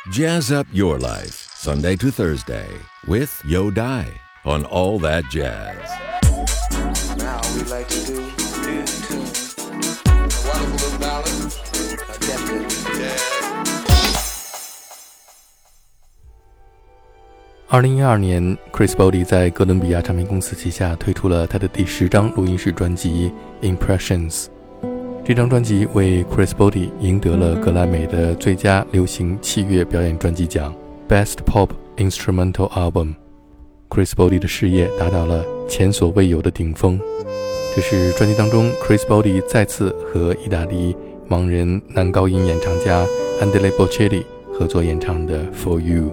Jazz up your life, Sunday to Thursday, with Yo Dai on All That Jazz. Now we like to do in tune. A wonderful little ballad, attempted jazz. 2012年 Chris Body 在哥伦比亚唱片公司旗下推出了他的第10张录音室专辑 Impressions。 这张专辑为 Chris Body 赢得了格莱美的最佳流行器乐表演专辑奖 Best Pop Instrumental Album。 Chris Body 的事业达到了前所未有的顶峰。这是专辑当中 Chris Body 再次和意大利盲人男高音演唱家 Andrea Bocelli 合作演唱的 For You。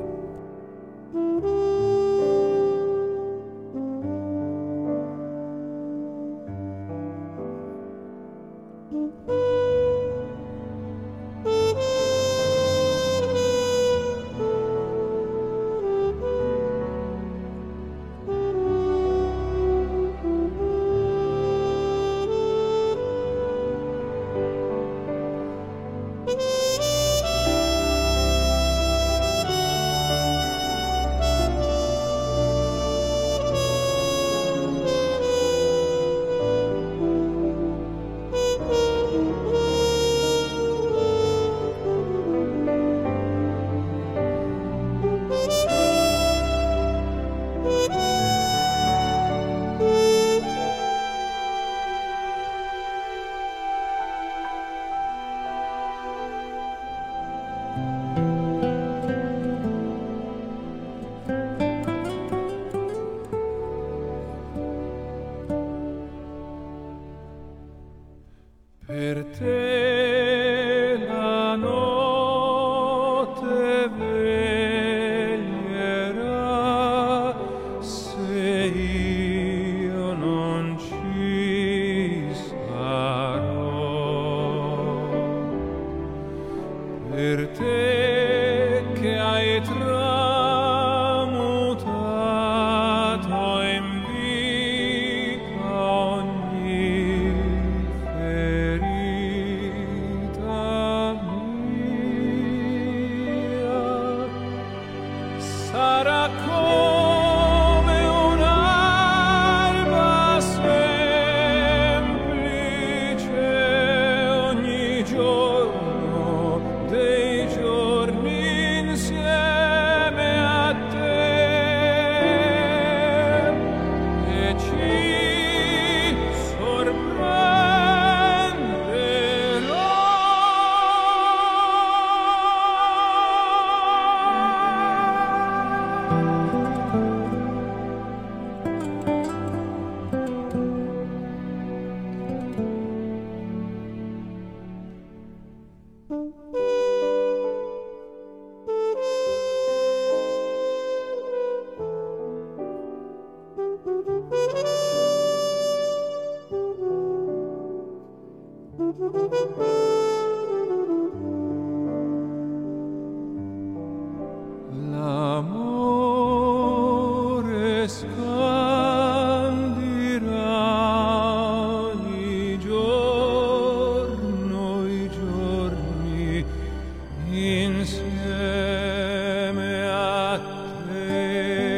Per te la notte veglierà se io non ci sarò. Per te che hai tramutato in vita ogni sarà come un'alba semplice ogni giorno dei giorni insieme a te e ci sorprenderò. L'amore scandirà ogni giorno i giorni insieme a te.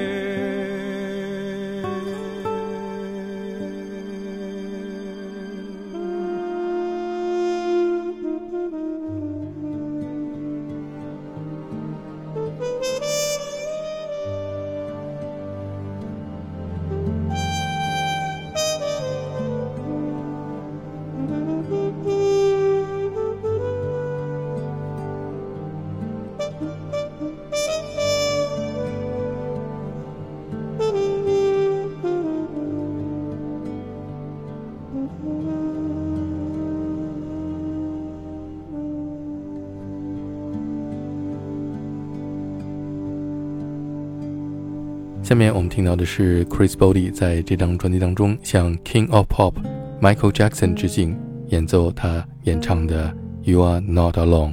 下面我们听到的是 Chris Body 在这张专辑当中向 King of Pop Michael Jackson 致敬，演奏他演唱的 You Are Not Alone。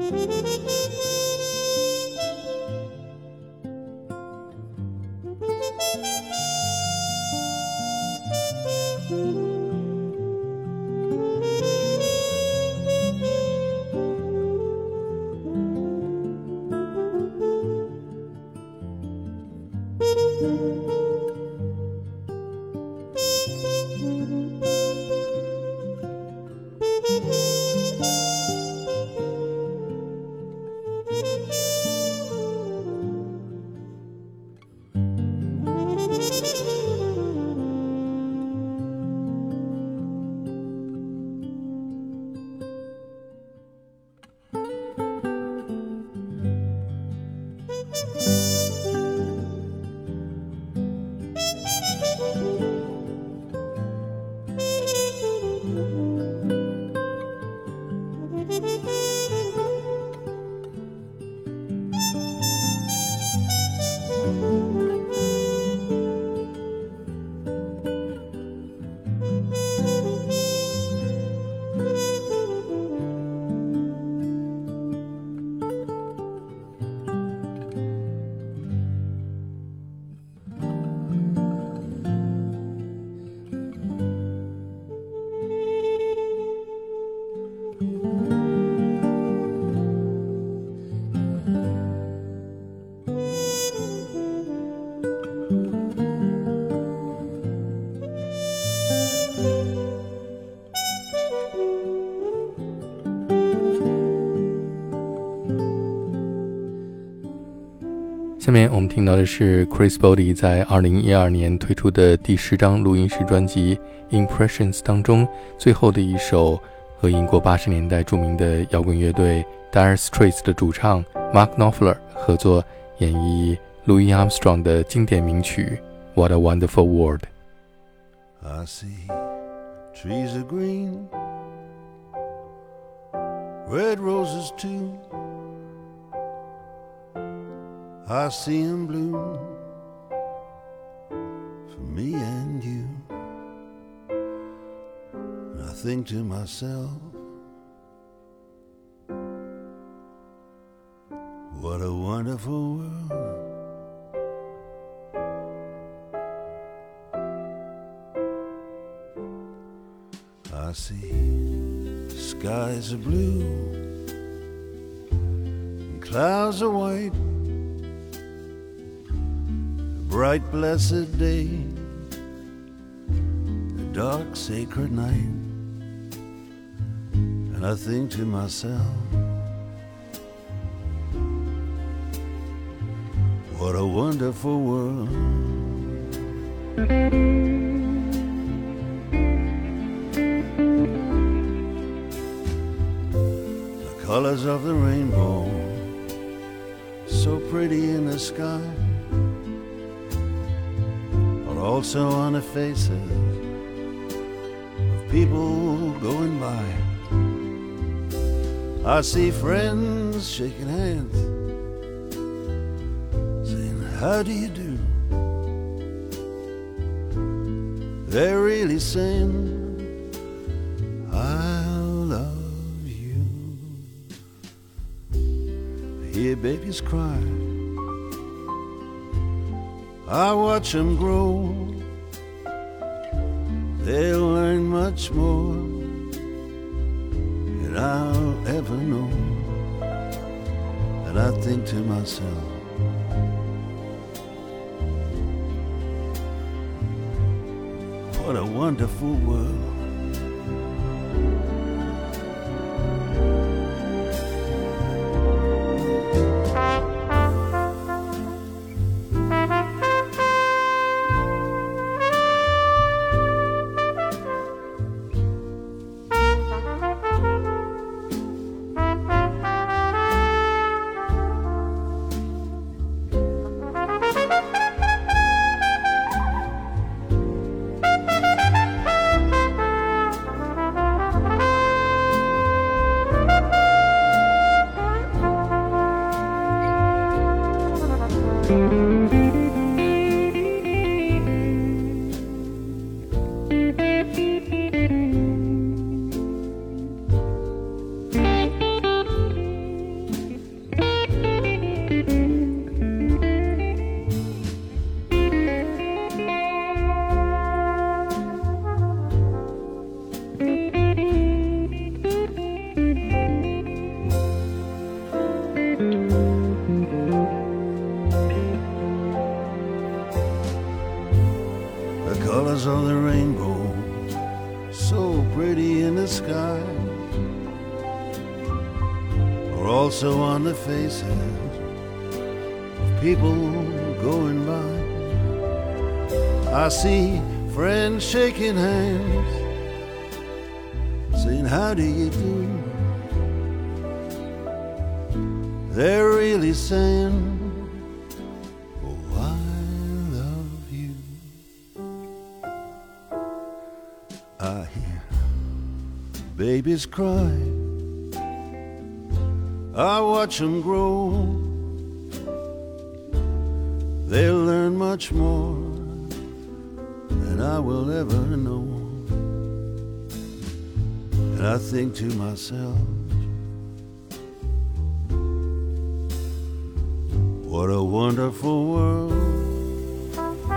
下面我们听到的是 Chris Body 在2012年推出的第10张录音室专辑 Impressions 当中最后的一首和英国80年代著名的摇滚乐队 Dire Straits 的主唱 Mark Knopfler 合作演绎 Louis Armstrong 的经典名曲 What a Wonderful World。 I see trees are green, red roses too, I see them bloom for me and you. And I think to myself, what a wonderful world. I see skies are blue and clouds are white, bright blessed day, a dark sacred night. And I think to myself, what a wonderful world. The colors of the rainbow, so pretty in the sky, also on the faces of people going by. I see friends shaking hands, saying, how do you do? They're really saying, I love you. I hear babies cry, I watch them grow. They'll learn much more than I'll ever know. And I think to myself, what a wonderful world. sky are also on the faces of people going by. I see friends shaking hands, saying, how do you do? They're really saying, oh, I love you. I hear babies cry, I watch them grow. They'll learn much more than I will ever know. And I think to myself, what a wonderful world.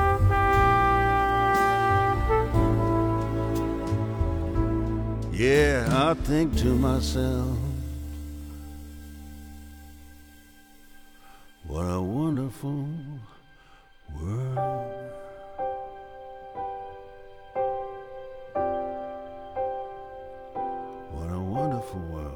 Yeah, I think to myself, what a wonderful world. What a wonderful world.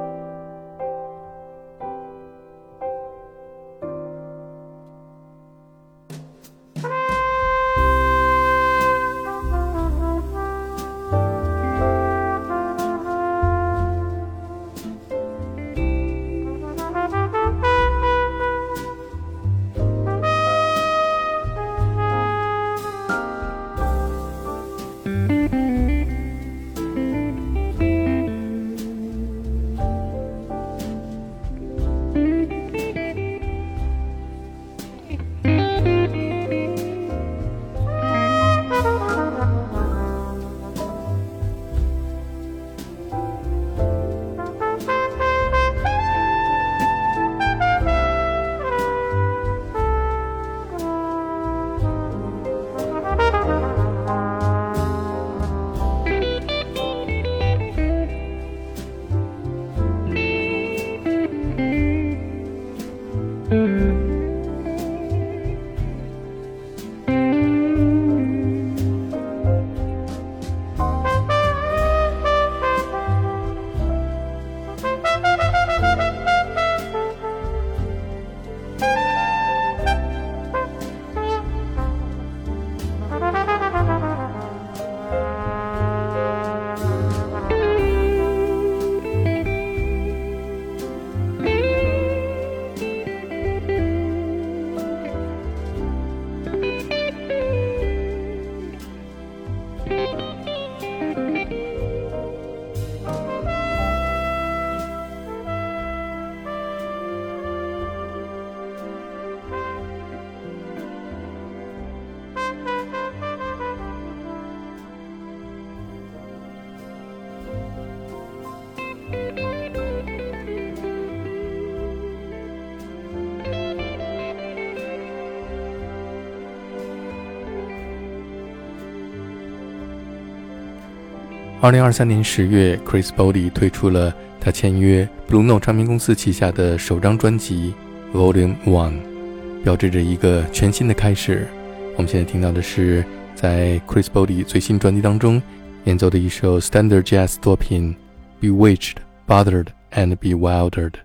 2023年10月 Chris Body 推出了他签约 Blue Note 唱片公司旗下的首张专辑 Volume 1， 标志着一个全新的开始。我们现在听到的是在 Chris Body 最新专辑当中演奏的一首 Standard Jazz 作品 Bewitched, Bothered and Bewildered。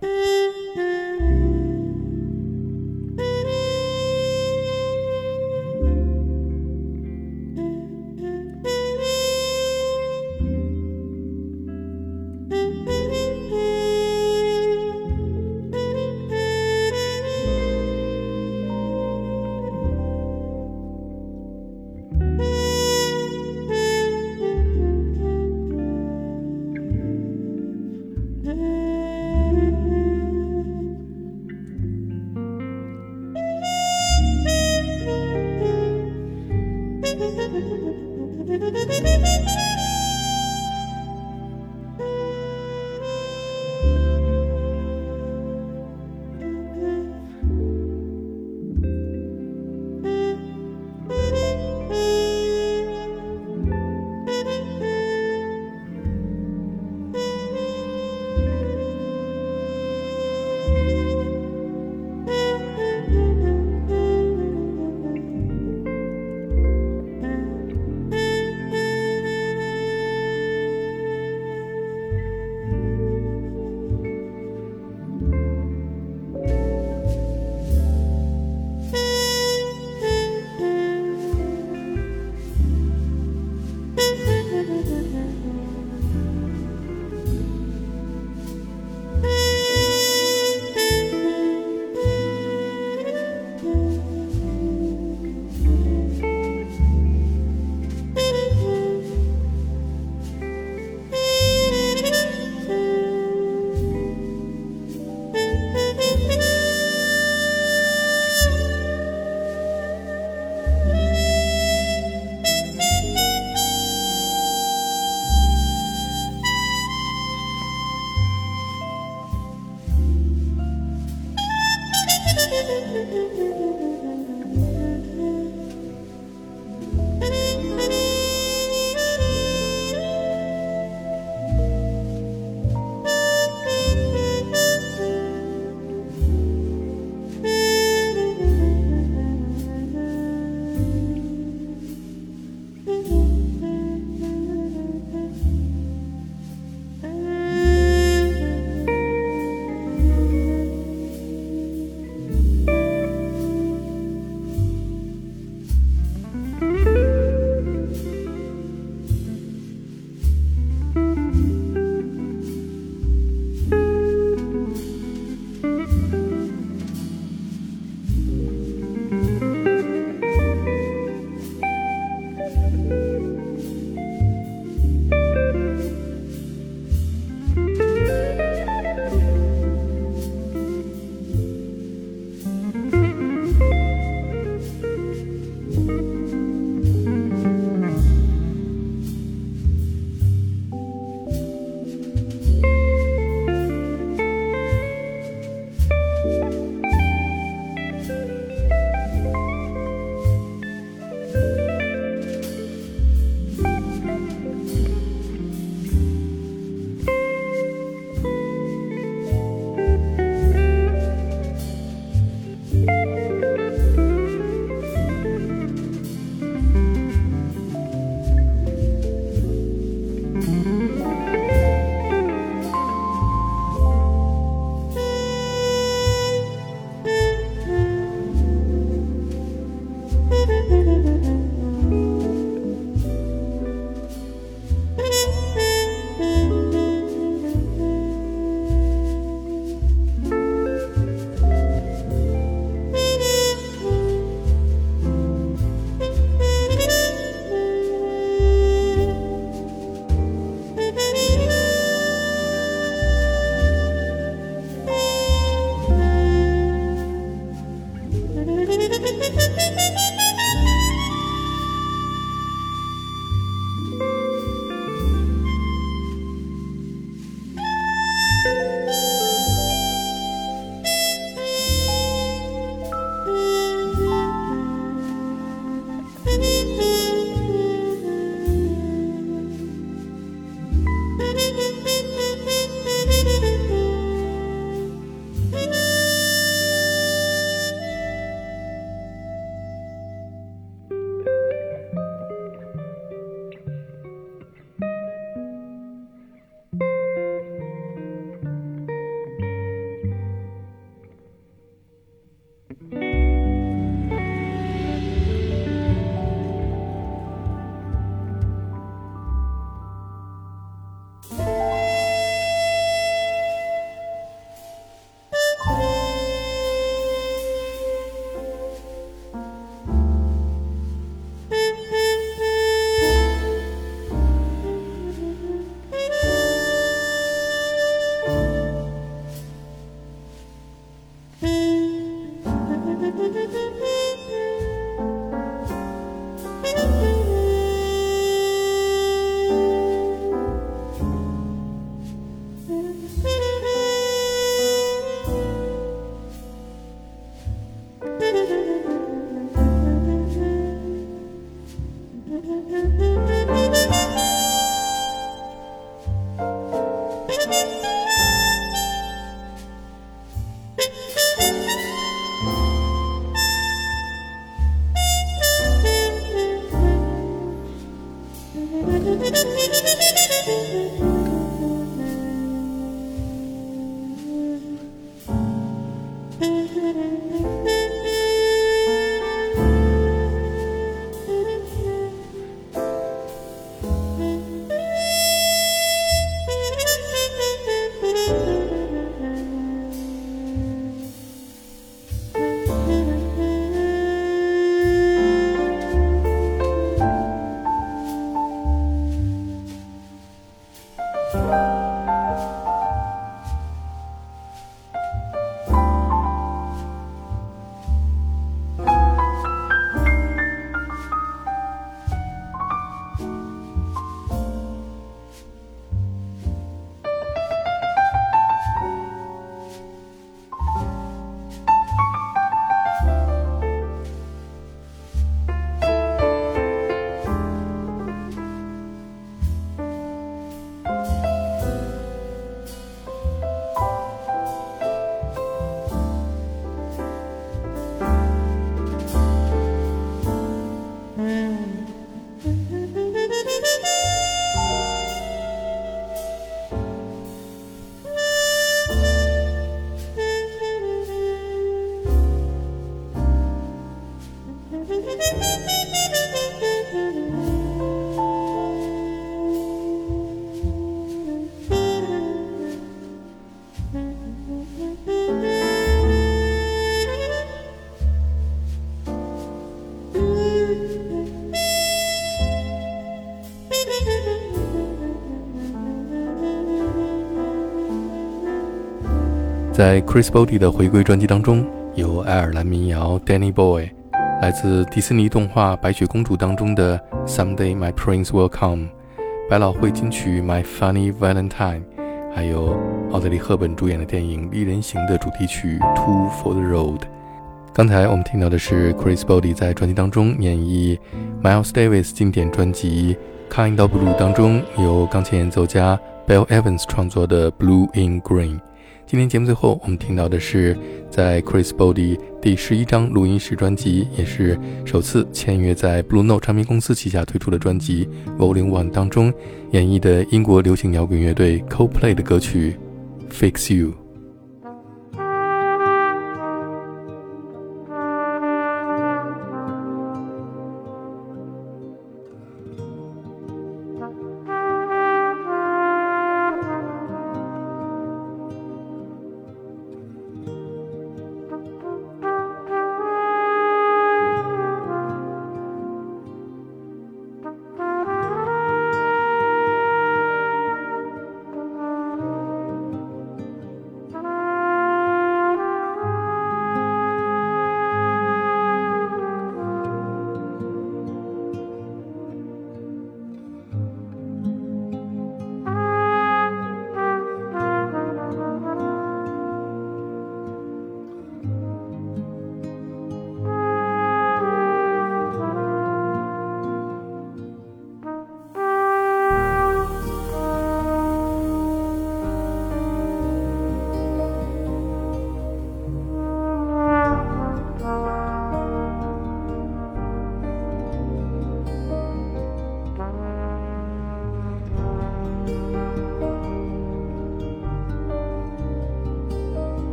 在 Chris Bode 的回归专辑当中，有爱尔兰民谣 Danny Boy， 来自迪士尼动画《白雪公主》当中的 Someday My Prince Will Come， 百老汇金曲 My Funny Valentine， 还有奥黛丽·赫本主演的电影《丽人行》的主题曲 Two for the Road。 刚才我们听到的是 Chris Bode 在专辑当中演绎 Miles Davis 经典专辑 Kind of Blue 当中由钢琴演奏家 Bill Evans 创作的 Blue in Green。今天节目最后我们听到的是在 Chris Bode 第11张录音室专辑，也是首次签约在 Blue Note 唱片公司旗下推出的专辑 Volume 1 当中演绎的英国流行摇滚乐队 Coldplay 的歌曲 Fix You。